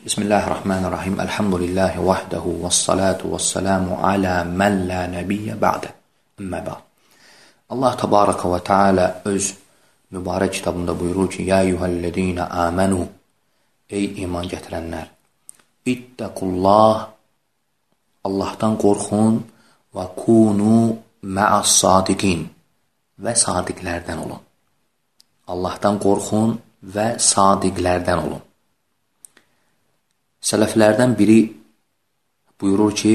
Bismillahirrahmanirrahim. Elhamdülillahi vahdehu vessalatu vesselamu ala mən la nəbiyyə ba'də. Əmmə ba'd. Allah təbaraka və teala öz mübarək kitabında buyurur ki: Ya eyyuhellezina amanu, ey iman gətirənlər, ittaqullah, Allahdan qorxun, və kunu ma'as sadiqin, və sadiqlərdən olun. Allahdan qorxun və sadiqlərdən olun. Sələflərdən biri buyurur ki,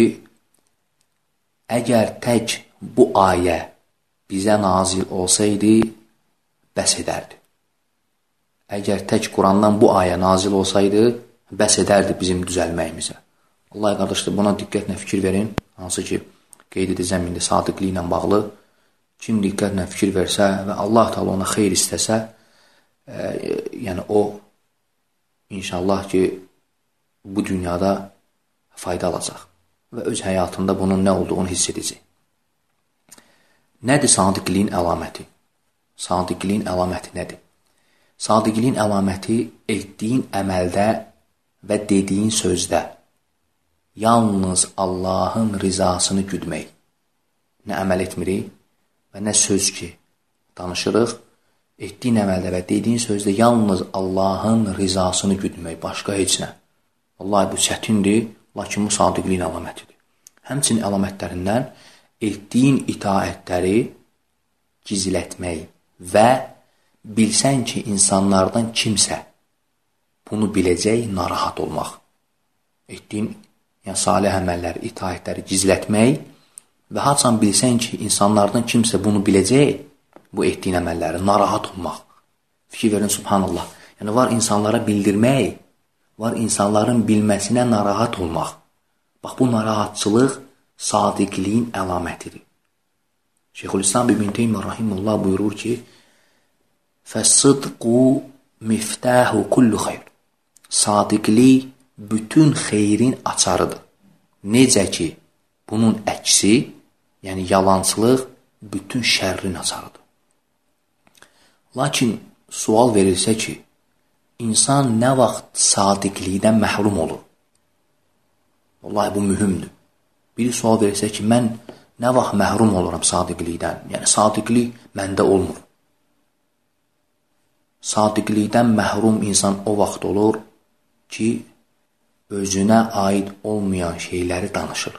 əgər tək bu ayə bizə nazil olsaydı, bəs edərdi. Əgər tək Qurandan bu ayə nazil olsaydı, bəs edərdi bizim düzəlməyimizə. Allah qardaşlar, buna diqqətlə fikir verin. Hansı ki, qeyd edəcəm indi sadiqliklə bağlı. Kim diqqətlə fikir versə və Allah Teala ona xeyr istəsə, yəni o, inşallah ki, bu dünyada fayda alacaq və öz həyatında bunun nə olduğunu hiss edəcək. Nədir sadiqliyin əlaməti? Sadiqliyin əlaməti nədir? Sadiqliyin əlaməti etdiyin əməldə və dediyin sözdə yalnız Allahın rizasını güdmək. Nə əməl etmirik və nə söz ki danışırıq, etdiyin əməldə və dediyin sözdə yalnız Allahın rizasını güdmək, başqa heç nə. Vallahi bu çətindir, lakin bu sadiqliyin əlamətidir. Həmçinin əlamətlərindən etdiyin itaətləri gizlətmək və bilsən ki, insanlardan kimsə bunu biləcək, narahat olmaq. Etdiyin salih əməlləri, itaətləri gizlətmək və haçan bilsən ki, insanlardan kimsə bunu biləcək, bu etdiyin əməlləri, narahat olmaq. Fikir verin, subhanallah. Yəni, var insanlara bildirmək, var insanların bilməsinə narahat olmaq. Bax, bu narahatçılıq sadiqliyin əlamətidir. Şeyxülislam İbn Teymiyyə rahimehullah buyurur ki, Fəs-sıdqu miftəhu kullu xeyr. Sadiqlik bütün xeyrin açarıdır. Necə ki, bunun əksi, yəni yalançılıq bütün şərrin açarıdır. Lakin sual verilsə ki, İnsan nə vaxt sadiqlikdən məhrum olur? Vallahi bu mühümdür. Biri sual verirsə ki, mən nə vaxt məhrum oluram sadiqlikdən? Yəni, sadiqlik məndə olmur. Sadiqlikdən məhrum insan o vaxt olur ki, özünə aid olmayan şeyləri danışır.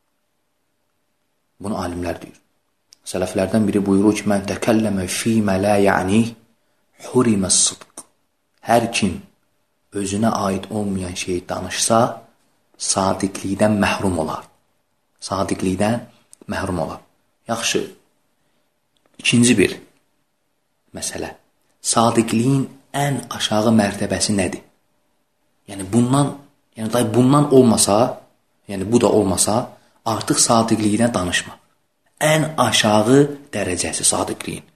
Bunu alimlər deyir. Sələflərdən biri buyurur ki, mən təkəlləmə fīmə lə ya'ni huriməs-sıdq. Hər kim özünə aid olmayan şeyi danışsa, sadiqlikdən məhrum olar. Sadiqlikdən məhrum olar. Yaxşı, ikinci bir məsələ. Sadiqliyin ən aşağı mərtəbəsi nədir? Yəni, bundan olmasa, yəni bu da olmasa, artıq sadiqlikdən danışma. Ən aşağı dərəcəsi sadiqliyin.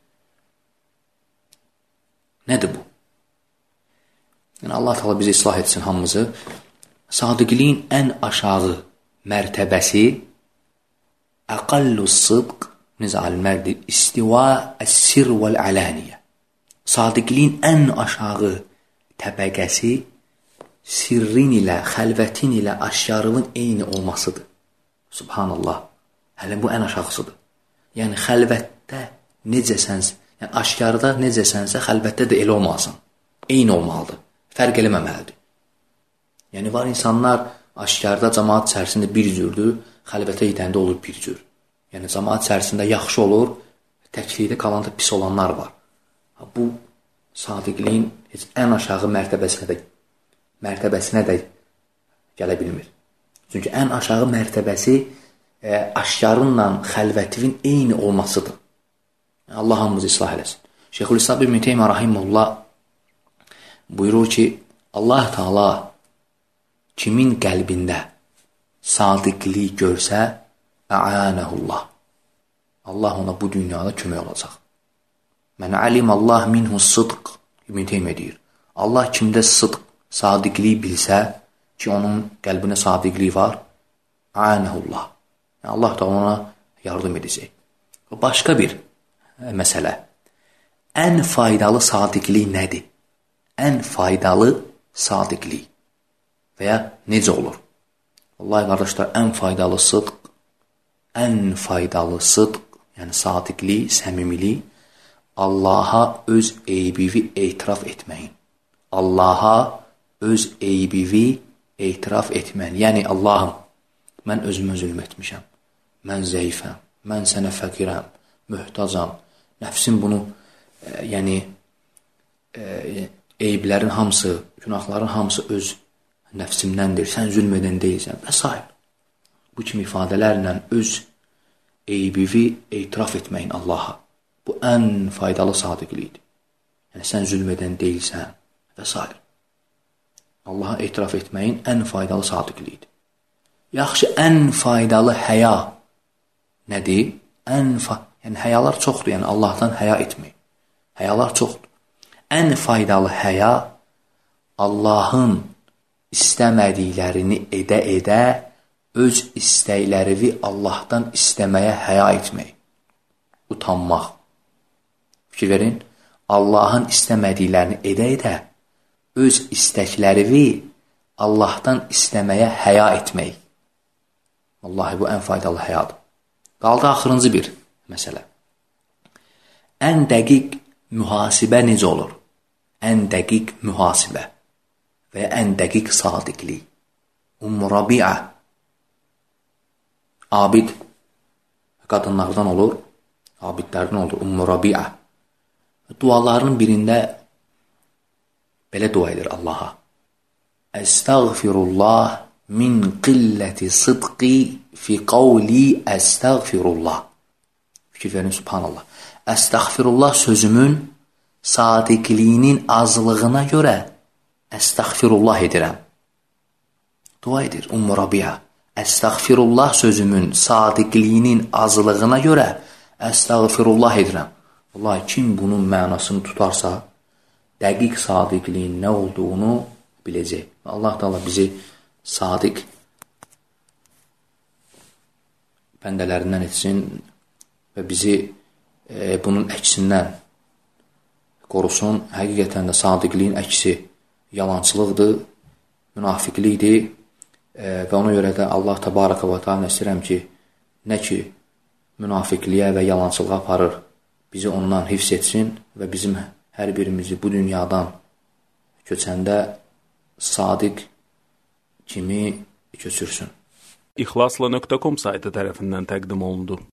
Nədir bu? Yəni, Allah Teala bizi islah etsin hamımızı. Sadiqliyin ən aşağı mərtəbəsi əqallus-sıdq, necə alimlər deyir, istiva əs-sir vəl-ələniyyə. Sadiqliyin ən aşağı təbəqəsi sirrin ilə, xəlvətin ilə aşkarlığın eyni olmasıdır. Subhanallah. Hələ bu ən aşağısıdır. Yəni, xəlvətdə necəsənsə, yəni aşkarda necəsənsə, xəlvətdə də elə olmasın. Eyni olmalıdır. Fərq eləməməlidir. Yəni, var insanlar aşkarda cəmaat içərisində bir cürdür, xəlvətə gedəndə olur bir cür. Yəni, cəmaat içərisində yaxşı olur, təklikdə qalanda pis olanlar var. Bu, sadiqliyin ən aşağı mərtəbəsinə də gələ bilmir. Çünki ən aşağı mərtəbəsi aşkarınla xəlvətin eyni olmasıdır. Allah hamımızı islah eləsin. Şeyxülislam İbn Teymiyyə rahimehullah buyurur ki, Allah Teala kimin qəlbində sadiqlik görsə, ə'anəhullah. Allah ona bu dünyada kömək olacaq. Mən alimallah minhus-sıdq, İbn Teymiyyə deyir. Allah kimdə sıdq, sadiqlik bilsə ki, onun qəlbində sadiqlik var, ə'anəhullah. Allah da ona yardım edəcək. Başqa bir məsələ. Ən faydalı sadiqlik nədir? Ən faydalı sadiqlik. və ya necə olur? Vallahi qardaşlar, ən faydalı sıdq, yəni sadiqlik, səmimilik, Allaha öz eybivi etiraf etməyin. Allaha öz eybivi etiraf etməyin. Yəni, Allahım, mən özümə zülm etmişəm, mən zəifəm, mən sənə fəqirəm, möhtacam, nəfsim bunu, eyblərin hamısı, günahların hamısı öz nəfsimdəndir, sən zülm edən deyilsən və s. Bu kimi ifadələrlə öz eybivi etiraf etməyin Allaha. Bu ən faydalı sadiqlikdir. Yəni, sən zülm edən deyilsən və s. Allaha etiraf etməyin ən faydalı sadiqlikdir. Yaxşı, ən faydalı həya nədir? Yəni, həyalar çoxdur, yəni Allahdan həya etmək. Həyalar çoxdur. Ən faydalı həya Allahın istəmədiklərini edə-edə öz istəklərini Allahdan istəməyə həya etmək. Utanmaq. Fikir verin, Allahın istəmədiklərini edə-edə öz istəklərini Allahdan istəməyə həya etmək. Vallahi bu ən faydalı həyadır. Qaldı axırıncı bir məsələ. Ən dəqiq mühasibə necə olur? Ən dəqiq mühasibə və ən dəqiq sadiqlik. Rabi'a abid qadınlardan olur, abidlərdən olur. Rabi'a dualarının birində belə dua edir Allaha. Əstəğfirullah min qilləti sıdqi fi qavli əstəğfirullah. Fikir verin, subhanallah. Əstəğfirullah sözümün sadiqliyinin azlığına görə əstəğfirullah edirəm. Dua edir Rabi'a. Əstəğfirullah sözümün sadiqliyinin azlığına görə əstəğfirullah edirəm. Vallahi kim bunun mənasını tutarsa, dəqiq sadiqliyin nə olduğunu biləcək. Allah da bizi sadiq bəndələrindən etsin və bizi bunun əksindən qorusun. Həqiqətən də sadiqliyin əksi yalançılıqdır, münafiqlikdir və ona görə də Allah təbaraka və teala istəyirəm ki, nə ki münafiqliyə və yalançılığa aparır, bizi ondan hifz etsin və bizim hər birimizi bu dünyadan köçəndə sadiq kimi köçürsün. İxlasla.com saytı tərəfindən təqdim olundu.